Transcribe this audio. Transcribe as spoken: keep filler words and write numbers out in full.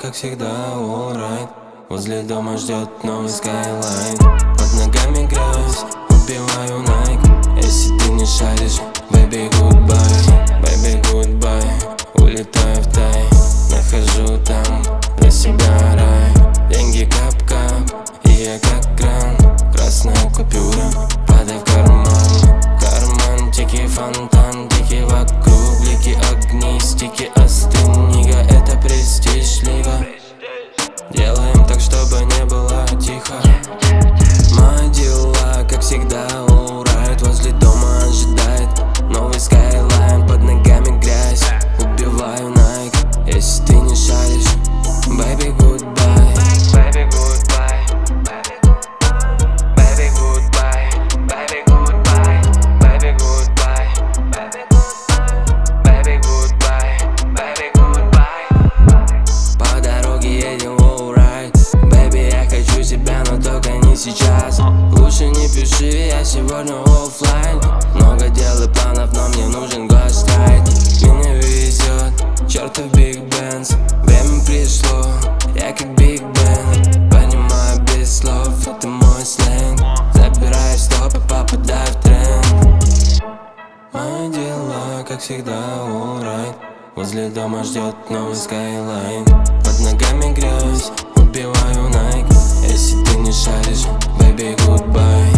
как всегда, alright. Возле дома ждет новый скайлайн. Под ногами грязь, убиваю Nike. Если ты не шаришь, baby goodbye, baby goodbye. Улетаю в тай, нахожу там для себя рай. Деньги кап-кап, и я как кран. Красная купюра, падай в карман. Карман, тики, фонтан, тики вокруг. Блики, огни, стики, остынь, нига. Это престиж, лига. Делаем так, чтобы не было тихо. Мои дела, как всегда, alright. Возле дома ожидает новый скайлайн. Под ногами грязь, убиваю Nike. Если ты не шаришь, baby goodbye, baby goodbye, baby goodbye, baby goodbye, baby goodbye, baby goodbye, baby goodbye. По дороге едем, alright. Baby, я хочу тебя, но только не сейчас. Лучше не пиши, я сегодня оффлайн. Много дел и планов, но мне нужен гострайт. Меня везет чертов Биг Бенз. Время пришло, я как Биг Бен. Понимаю без слов, это мой сленг. Забираю стопы, попадаю в тренд. Мои дела, как всегда, alright. Возле дома ждет новый скайлайн. Под ногами грязь, убиваю Nike. Если ты не шаришь, baby goodbye.